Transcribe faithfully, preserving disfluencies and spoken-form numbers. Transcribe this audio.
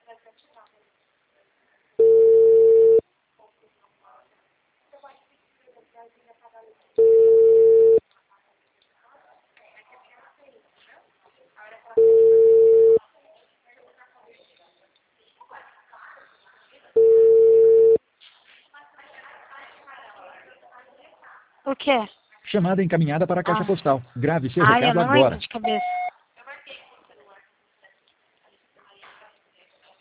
O quê? Chamada encaminhada para a caixa Ah. postal. Grave seu Ai, eu recado não agora. lembro de cabeça.